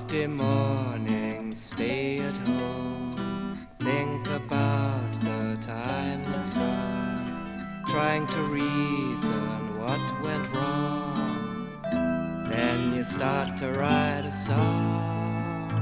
Tuesday morning, stay at home. Think about the time that's gone, trying to reason what went wrong. Then you start to write a song,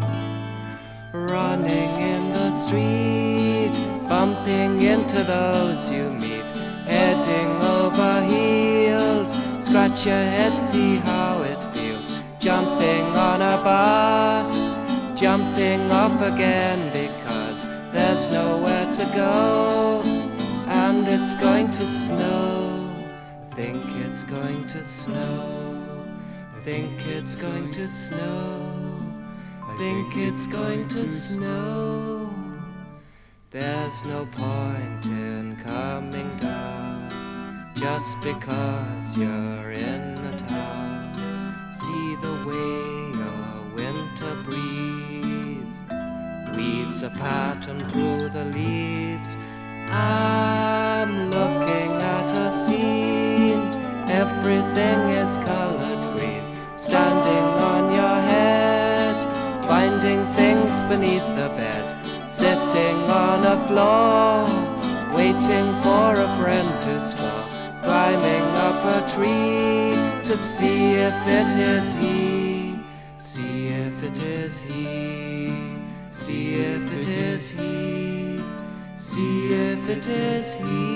running in the street, bumping into those you meet, heading over heels. Scratch your head, see how it feels, jumping on a bus, jumping off again because there's nowhere to go, and it's going to snow. Think it's going to snow. Think it's going to snow. Think it's going to snow. There's no point in coming down just because you're in the town. See the way a winter breeze weaves a pattern through the leaves. I'm looking at a scene, everything is colored green, standing on your head, finding things beneath the bed, sitting on a floor, waiting for a friend to score, climbing up a tree to see if it is he, see if it is he, see if it is he, see if it is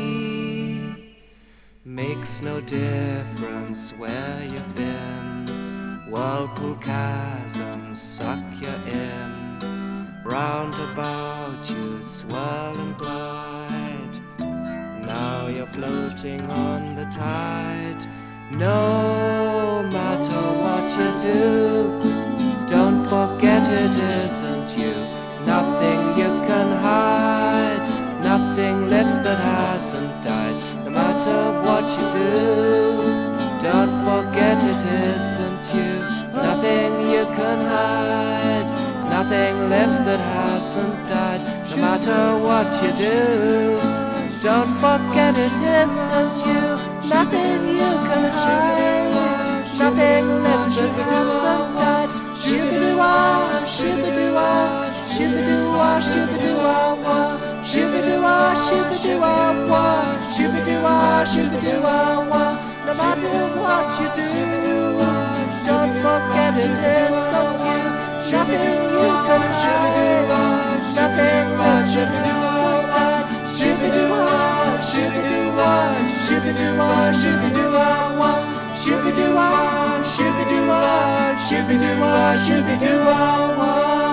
he. Makes no difference where you've been, whirlpool chasms suck you in, round about you swirl and glide. Now you're floating on the tide. No matter what you do, don't forget it isn't you. Nothing you can hide, nothing lives that hasn't died. No matter what you do, don't forget it isn't you. Nothing you can hide, nothing lives that hasn't died. No matter what you do, don't forget it isn't you. Nothing you can hide, nothing lives that hasn't died. Shoo-ba-doo-wah, shoo-ba-doo-wah, shoo-ba-doo-wah, shoo-ba-doo-wah-wah, shoo-ba-doo-wah, shoo-ba-doo-wah-wah, shoo-ba-doo-wah, shoo-ba-doo-wah-wah. No matter what you do, don't forget it isn't you. Nothing you can hide, nothing lives that hasn't died. Shoo-ba-doo-wah, shoo-ba-doo-wah, shoo-ba-doo-wah, shoo-ba-doo-wah-wah, shoo-ba-doo-wah, shoo-ba-doo-wah, shoo-ba-doo-wah, shoo-ba-doo-wah-wah.